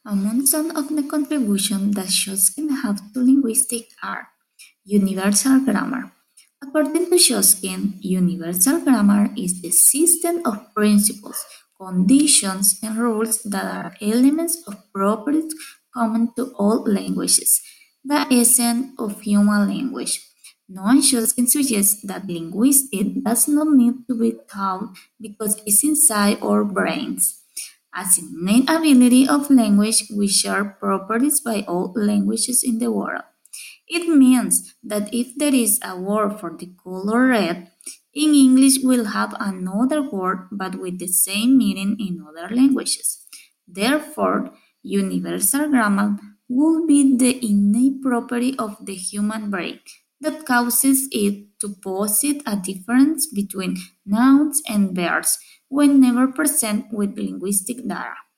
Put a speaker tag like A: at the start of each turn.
A: Among some of the contributions that Shoskin have to linguistics are universal grammar. According to Shoskin, universal grammar is the system of principles, conditions, and rules that are elements of properties common to all languages, the essence of human language. Non-Shoskin suggests that linguistics does not need to be taught because it's inside our brains. As innate ability of language, we share properties by all languages in the world. It means that if there is a word for the color red, in English we'll have another word but with the same meaning in other languages. Therefore, universal grammar will be the innate property of the human brain that causes it to posit a difference between nouns and verbs whenever present with linguistic data.